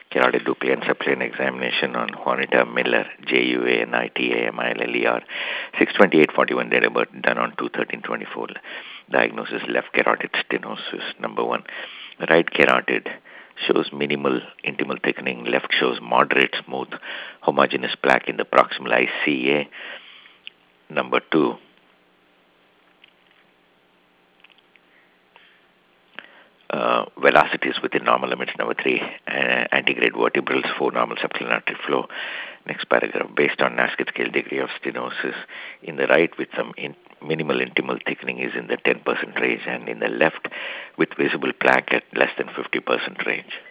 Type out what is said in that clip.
carotid nuclear subplane examination on Juanita Miller, JUANITAMILLER, 6/28/41 date of birth, done on 2/13/24. Diagnosis: left carotid stenosis. Number 1, right carotid shows minimal intimal thickening. Left shows moderate smooth homogeneous plaque in the proximal ICA. Number 2, velocities within normal limits. Number 3, antegrade vertebrals. 4, normal subclinic artery flow. Next paragraph, based on Nasket scale, degree of stenosis in the right with some minimal intimal thickening is in the 10% range, and in the left with visible plaque at less than 50% range.